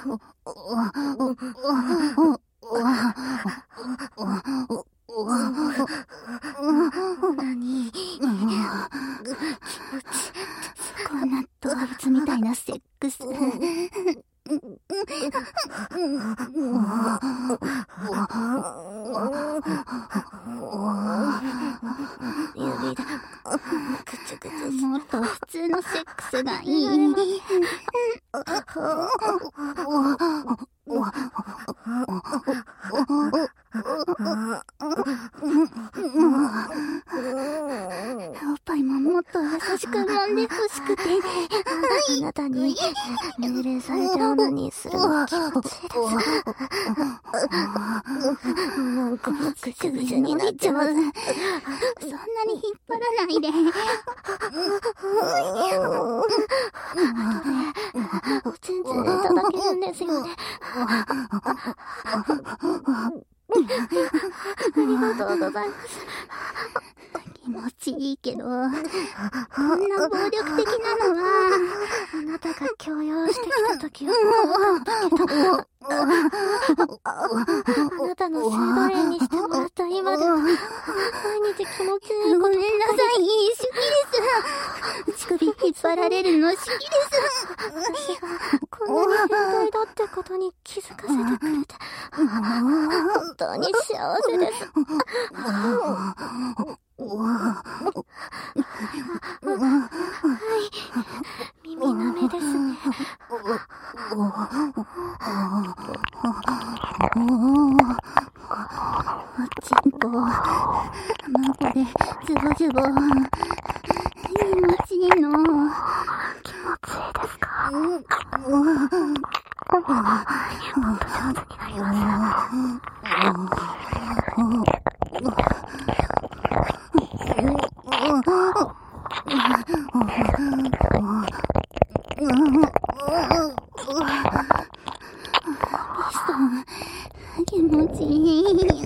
何？こんな動物みたいなセックス。指だ。ぐちゅぐちゅ。もっと普通のセックスがいい。おっぱいももっと優しく揉んでほしくて、あなたに命令されてオナニーするの気持ちいいです。なんかぐちゅぐちゅになっちゃう。そんなに引っ張らないで。おちんちんでいただけるんですよね。ありがとうございます。気持ちいいけど、こんな暴力的なのはあなたが強要してきた時は怖かったけど、あなたのシュードレイにしてもらった今では毎日気持ちいい。ごめんなさい、シュキです。乳首引っ張られるの好きです。こんなに変態だってことに気づかせてくれて本当に幸せです。はい、耳舐めですね。おちんこ孫でズボズボ気持ちいいの。気持ちいいですか？もっと上手になります気持ちいい。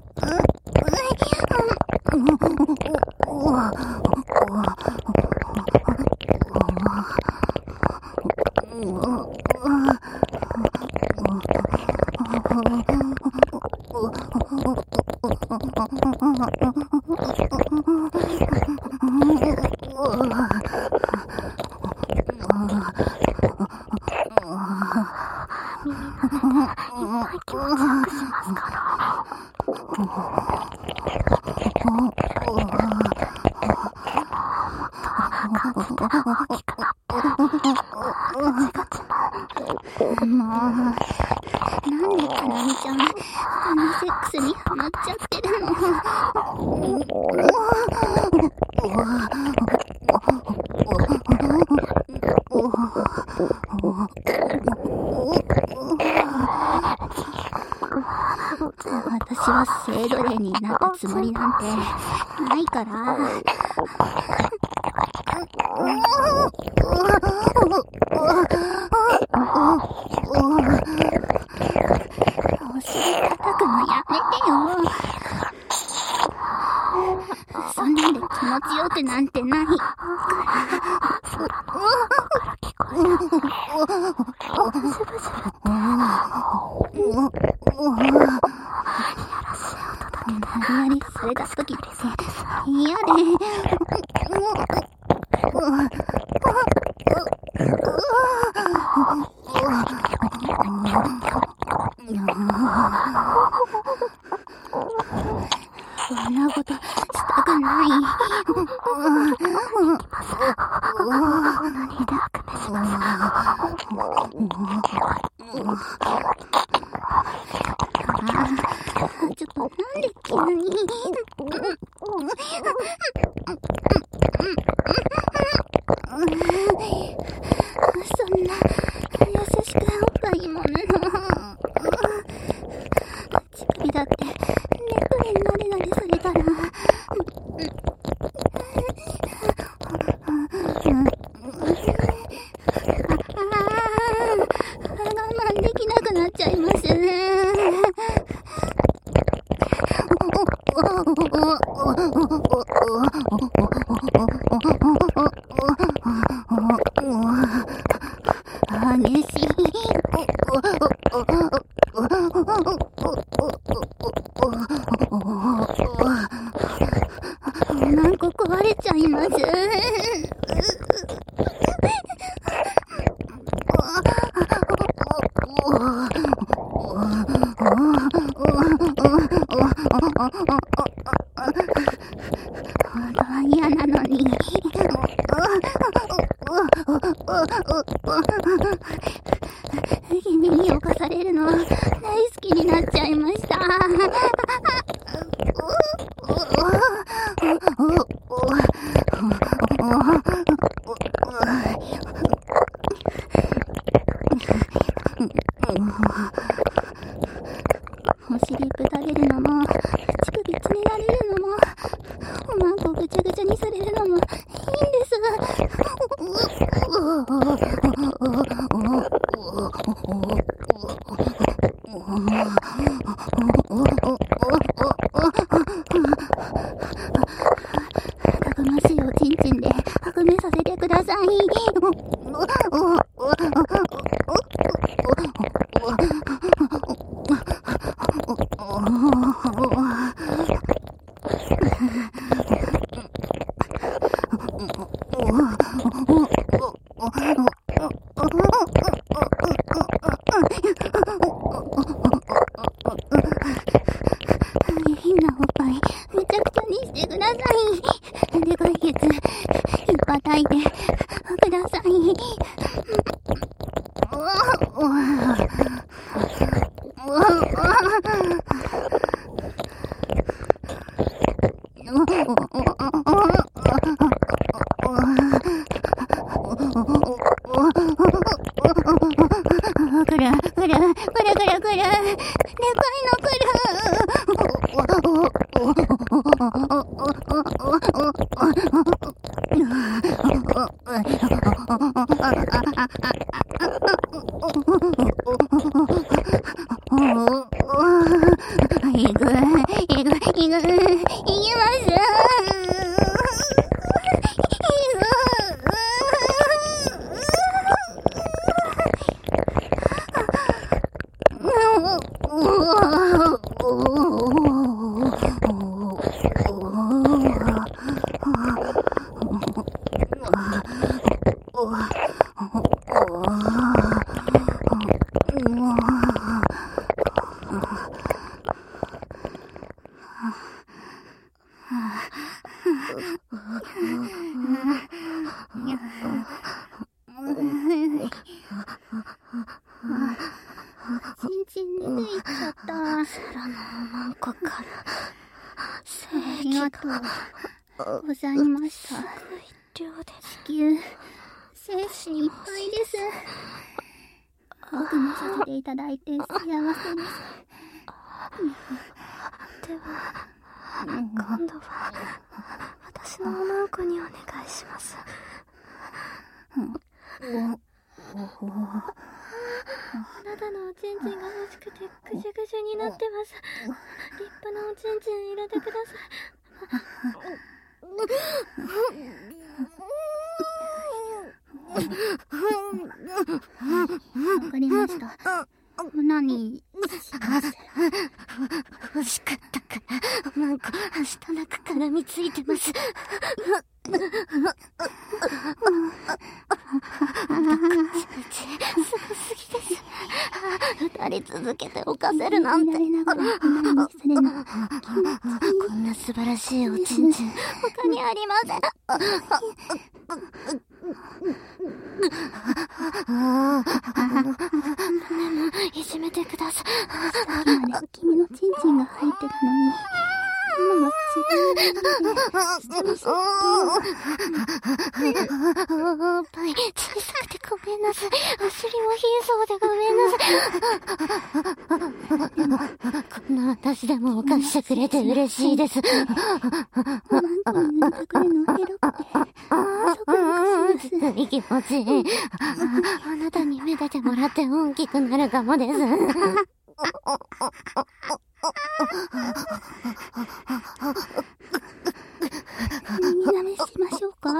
なんでかなみちゃんこんなセックスにハマっちゃってるの？私は性奴隷になったつもりなんてないから。お尻叩くのやめてよ。そんなんで気持ちよくなんてない。無理やりされた時って嫌で。そんなことしたくない。ちょっとなんで急にそんな優しくおっぱいもぬの。乳首だってねくれなでなでされたら我慢できなくなっちゃいますね。激しい。 れるの大好きになっちゃいました。お尻ぶたれるのも、乳首つねられるのも、おまんこぐちゃぐちゃにされるのもいいんです。たくましいおちんちんで白目させてください。変なおっぱいめちゃくちゃにしてください。でかいケツいっぱい叩いてください。くるくるくるくるくる、でかいのくる。いきます。ちんちん出ていっちゃった。空のおまんこから精液が。ありがとうございました。すごい量で子宮精子いっぱいです。僕もさせていただいて幸せです。では今度は私のおまんこにお願いします。あなたのおちんちんが欲しくてぐじゅぐじゅになってます。立派なおちんちん入れてください。わかりました。何します。欲しかったからおまんこ下なく絡みついてます。すごすぎです。二人続けて犯せるなんて。こんな素晴らしいおちんちん他にありません。でもいじめてください。さっきまで君のちんちんが入ってたのに今は自分のおっぱい小さくてごめんなさい。お尻も貧相でごめんなさい。でもこんな私でも犯してくれて嬉しいです。おまんこに塗ってくるのエロくてゾクゾクします。いい気持ちいい。あなたにめでてもらって大きくなるかもです。耳慣れしましょうか。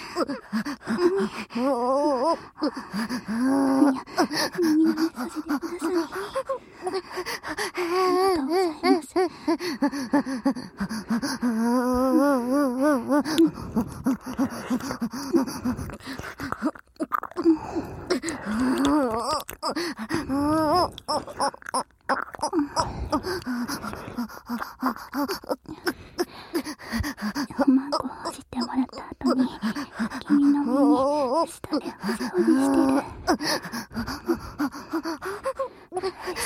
耳慣れさせてください。ありがとうございます。おまんこを知ってもらった後に君の耳下でお掃除してる。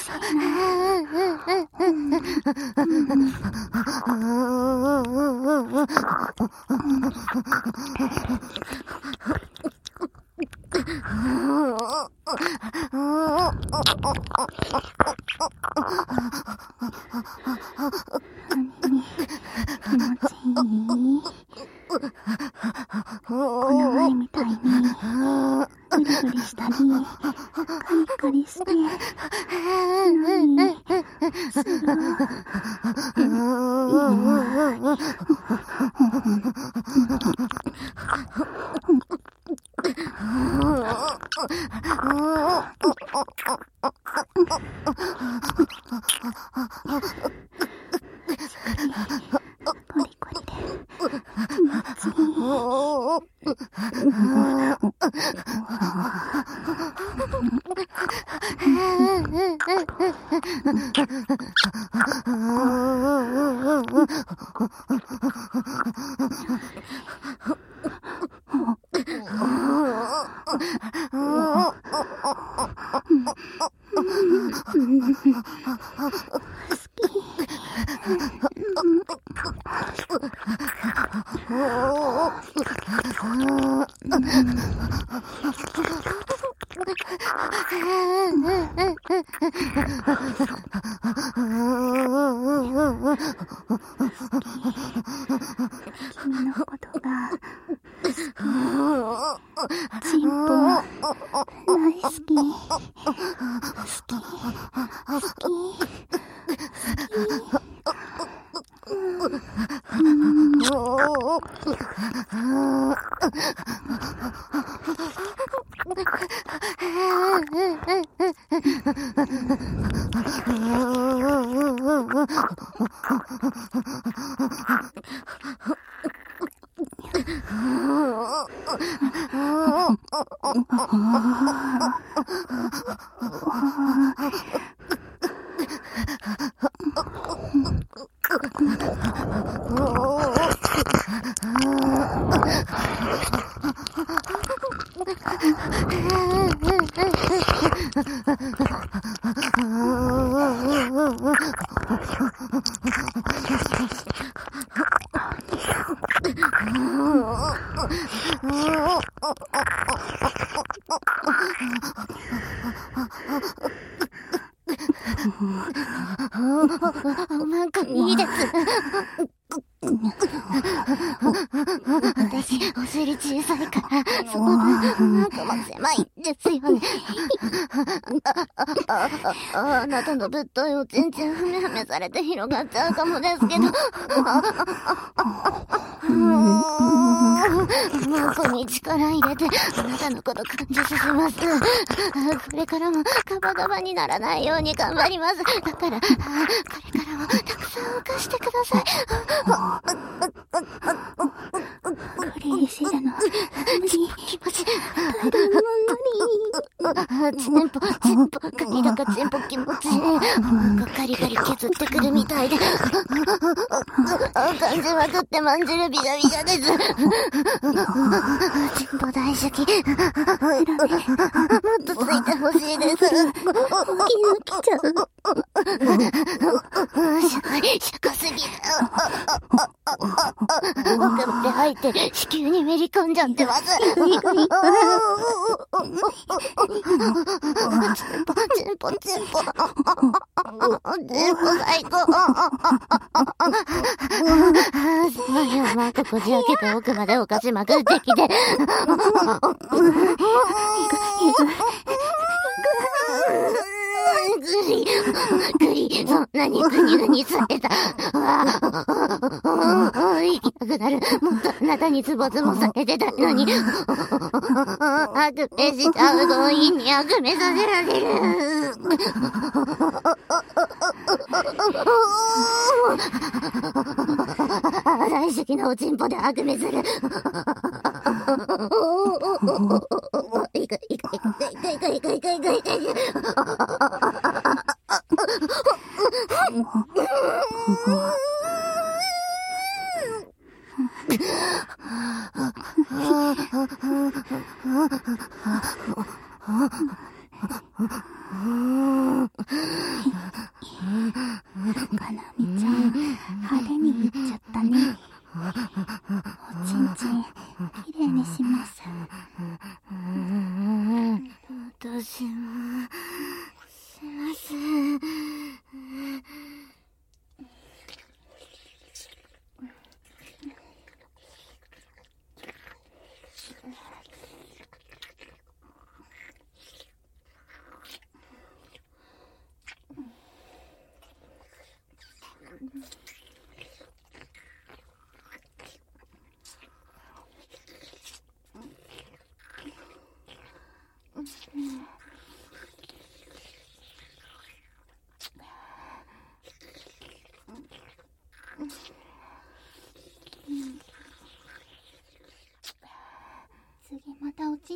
この前みたいにグリグリしたりカリカリして何するコリコリで気持ちいい。君のことがチンポ大好き。なんかいいです。私、お尻小さいから、その分、なんかも狭いんですよね。あなたのぶっといおちんちんふめふめされて広がっちゃうかもですけど。こに力入れて、あなたのこと感じさせます。これからもガバガバにならないように頑張ります。だから、これからもたくさん浮かしてください。クリーシルの無理気持ち耐えるの無理。チンポガリだかチンポ気持ちいい。ガリガリ削ってくるみたいで感じまくってまんじるビシャビシャです。チンポ大好き。もっとついてほしいです。気抜きちゃう。シャカすぎる。奥まで入って子宮にめり込んじゃってます。チンポ最高。すまんよ、またこじ開けて奥までお菓子まくってきて。グリ、そんなにグニグニされた。行きたくなる。もっとあなたにズボズボされてたのに。悪名しちゃう。強引に悪名させられる。大好きなおちんぽで悪名する。いかかなみちゃん、派手にいっちゃったね。おちんちん、きれいにします。私も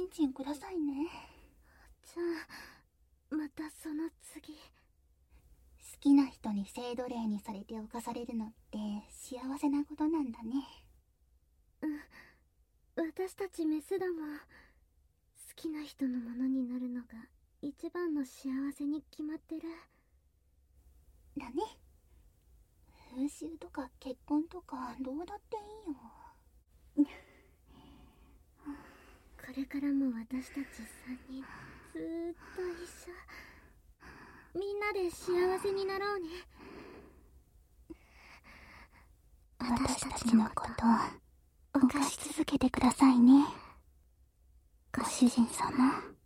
ンチンくださいね。 じゃあまたその次。 好きな人に性奴隷にされて侵されるのって幸せなことなんだね。 私たちメスだもん。好きな人のものになるのが一番の幸せに決まってる。 だね。風習とか結婚とかどうだっていいよ。 これからも私たち3人ずーっと一緒。みんなで幸せになろうね。 私たちのことを犯し続けてくださいね、ご主人様。